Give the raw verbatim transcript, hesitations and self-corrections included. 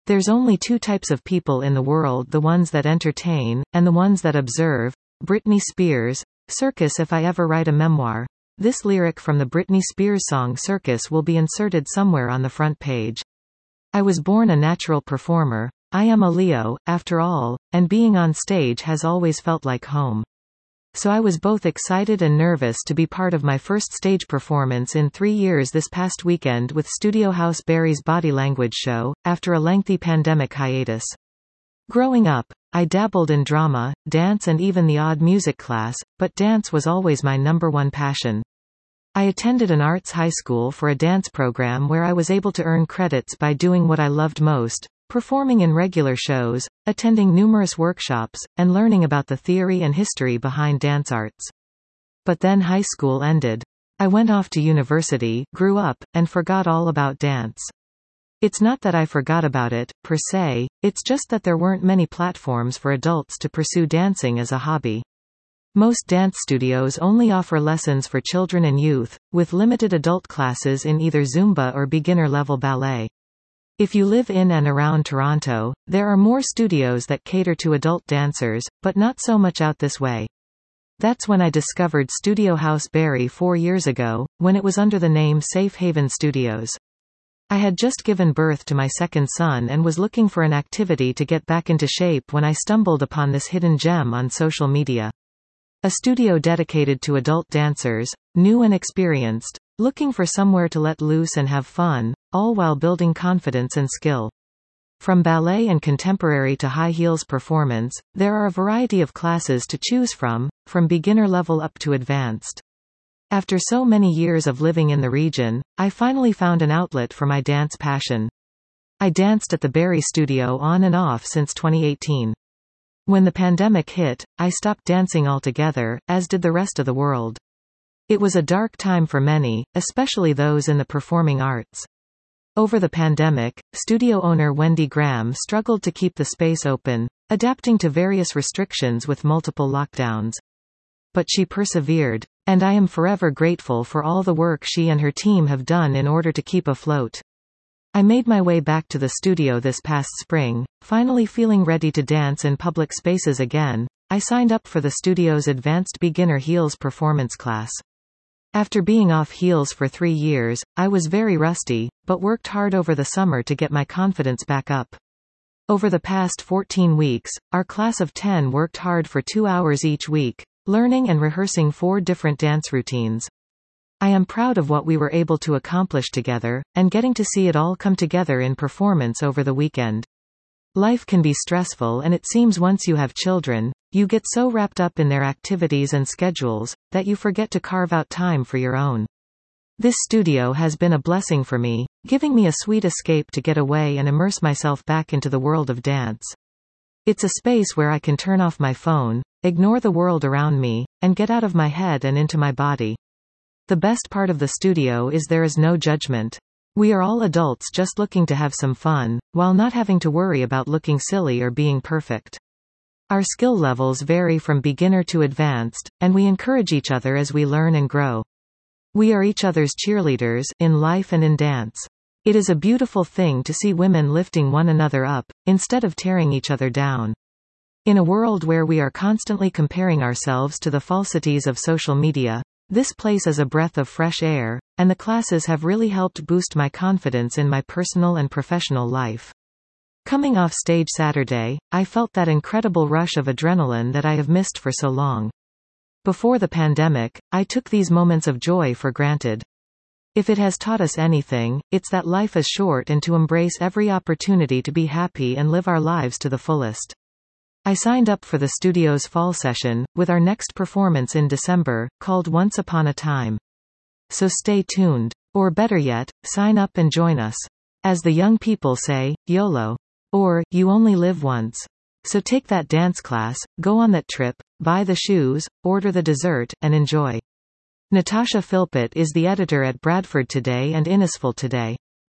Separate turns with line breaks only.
There's only two types of people in the world, the ones that entertain, and the ones that observe. Britney Spears. Circus. If I ever write a memoir, this lyric from the Britney Spears song Circus will be inserted somewhere on the front page. I was born a natural performer. I am a Leo, after all, and being on stage has always felt like home. So I was both excited and nervous to be part of my first stage performance in three years this past weekend with Studio House Barry's Body Language show, after a lengthy pandemic hiatus. Growing up, I dabbled in drama, dance and even the odd music class, but dance was always my number one passion. I attended an arts high school for a dance program where I was able to earn credits by doing what I loved most, performing in regular shows, attending numerous workshops, and learning about the theory and history behind dance arts. But then high school ended. I went off to university, grew up, and forgot all about dance. It's not that I forgot about it, per se, it's just that there weren't many platforms for adults to pursue dancing as a hobby. Most dance studios only offer lessons for children and youth, with limited adult classes in either Zumba or beginner-level ballet. If you live in and around Toronto, there are more studios that cater to adult dancers, but not so much out this way. That's when I discovered Studio House Barry four years ago, when it was under the name Safe Haven Studios. I had just given birth to my second son and was looking for an activity to get back into shape when I stumbled upon this hidden gem on social media. A studio dedicated to adult dancers, new and experienced, looking for somewhere to let loose and have fun, all while building confidence and skill. From ballet and contemporary to high heels performance, there are a variety of classes to choose from, from beginner level up to advanced. After so many years of living in the region, I finally found an outlet for my dance passion. I danced at the Barry Studio on and off since twenty eighteen. When the pandemic hit, I stopped dancing altogether, as did the rest of the world. It was a dark time for many, especially those in the performing arts. Over the pandemic, studio owner Wendy Graham struggled to keep the space open, adapting to various restrictions with multiple lockdowns. But she persevered, and I am forever grateful for all the work she and her team have done in order to keep afloat. I made my way back to the studio this past spring, finally feeling ready to dance in public spaces again. I signed up for the studio's Advanced Beginner Heels performance class. After being off heels for three years, I was very rusty, but worked hard over the summer to get my confidence back up. Over the past fourteen weeks, our class of ten worked hard for two hours each week, learning and rehearsing four different dance routines. I am proud of what we were able to accomplish together, and getting to see it all come together in performance over the weekend. Life can be stressful, and it seems once you have children, you get so wrapped up in their activities and schedules, that you forget to carve out time for your own. This studio has been a blessing for me, giving me a sweet escape to get away and immerse myself back into the world of dance. It's a space where I can turn off my phone, ignore the world around me, and get out of my head and into my body. The best part of the studio is there is no judgment. We are all adults just looking to have some fun, while not having to worry about looking silly or being perfect. Our skill levels vary from beginner to advanced, and we encourage each other as we learn and grow. We are each other's cheerleaders, in life and in dance. It is a beautiful thing to see women lifting one another up, instead of tearing each other down. In a world where we are constantly comparing ourselves to the falsities of social media, this place is a breath of fresh air, and the classes have really helped boost my confidence in my personal and professional life. Coming off stage Saturday, I felt that incredible rush of adrenaline that I have missed for so long. Before the pandemic, I took these moments of joy for granted. If it has taught us anything, it's that life is short and to embrace every opportunity to be happy and live our lives to the fullest. I signed up for the studio's fall session, with our next performance in December, called Once Upon a Time. So stay tuned. Or better yet, sign up and join us. As the young people say, YOLO. Or, you only live once. So take that dance class, go on that trip, buy the shoes, order the dessert, and enjoy. Natasha Philpott is the editor at Bradford Today and Innisfil Today.